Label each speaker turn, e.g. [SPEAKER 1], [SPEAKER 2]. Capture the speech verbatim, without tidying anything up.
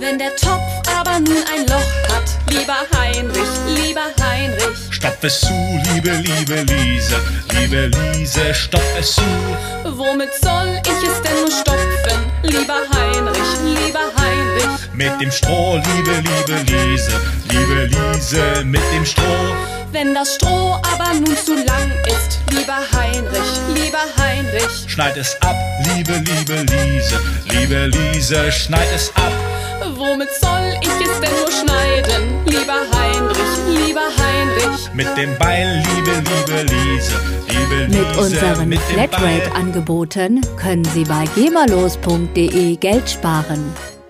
[SPEAKER 1] Wenn der Topf aber nun ein Loch hat, lieber Heinrich, lieber Heinrich,
[SPEAKER 2] stopf es zu, liebe, liebe Liese, liebe Liese, stopf es zu.
[SPEAKER 1] Womit soll ich es denn nur stopfen, lieber Heinrich, lieber Heinrich?
[SPEAKER 2] Mit dem Stroh, liebe, liebe Liese, liebe Liese, mit dem Stroh.
[SPEAKER 1] Wenn das Stroh aber nun zu lang ist, lieber Heinrich, lieber Heinrich,
[SPEAKER 2] schneid es ab, liebe, liebe Liese, liebe Liese, schneid es ab.
[SPEAKER 1] Womit soll ich es denn nur schneiden, lieber Heinrich, lieber Heinrich?
[SPEAKER 2] Mit dem Beil, liebe, liebe Liese, liebe Liese.
[SPEAKER 3] Mit unseren Flatrate-Angeboten können Sie bei geberlos punkt de Geld sparen.